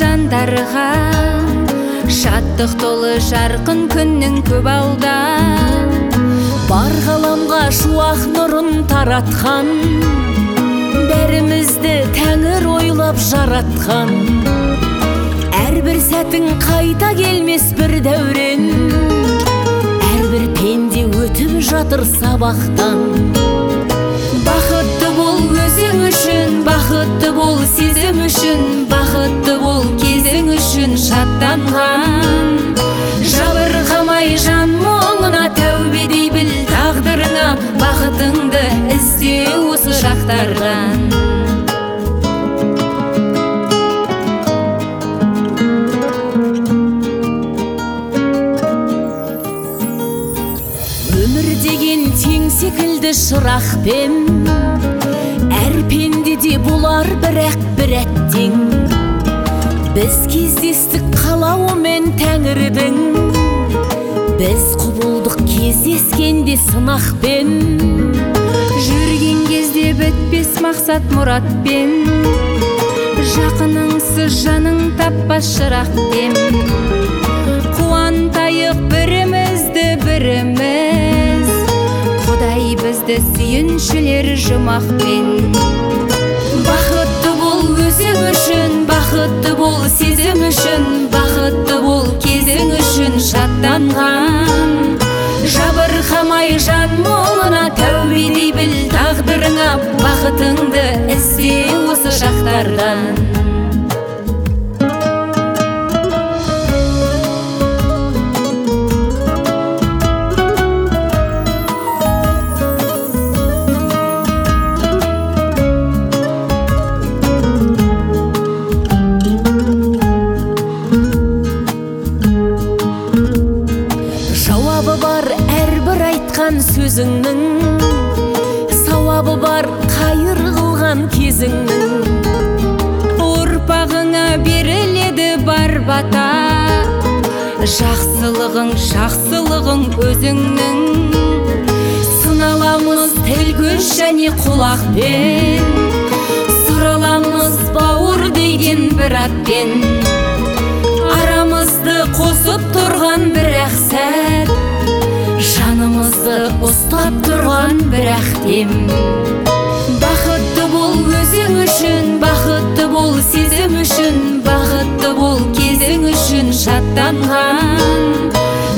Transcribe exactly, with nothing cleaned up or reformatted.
жандарға, шаттық толы жарқын күннің көп алда. Бар ғаламға шуақ нұрын таратқан, бәрімізді Тәңір ойлап жаратқан. Әрбір сәтің қайта келмес бір дәурен, әрбір пенде өтіп жатыр сабақтан. Бақытты бол өзің үшін, бақытты бол сезім үшін, бақытты бол кезің үшін шаттанған. Жабырқамай жан мұңына тәубе дей біл тағдырыңа, бақытыңды ізде осы шақтардан. Өмір деген тең секілді шырақпен, әр пендеде болар бірақ бір әттең. Біз кездестік қалауымен Тәңірдің, біз құбылдық кездескенде сынақпен. Жүрген кезде бітпес мақсат мұратпен, жақыныңсыз жаның таппас шырақпен. Қуантайық бірімізді біріміз, Құдай бізді сүйіншілер жұмақпен. Бақытты бол өзің үшін, бақытты бол сезім үшін, бақытты бол кезің үшін шаттанған. Жабырқамай жан мұңына тәубе дей біл тағдырыңа, бақытыңды ізде осы шақтардан. Жауабы бар әрбір айтқан сөзіңнің, сауабы бар қайыр қылған кезіңнің. Ұрпағыңа беріледі бар бата, жақсылығың жақсылығың өзіңнің. Сыналамыз тіл көз және құлақпен, сұраламыз бауыр деген бір атпен. Арамызды қосып тұрған бір ақ сәт, жанымызды ұстап тұрған бір ақ дем. Бақытты бол өзің үшін, бақытты бол сезім үшін, бақытты бол кезің үшін шаттанған.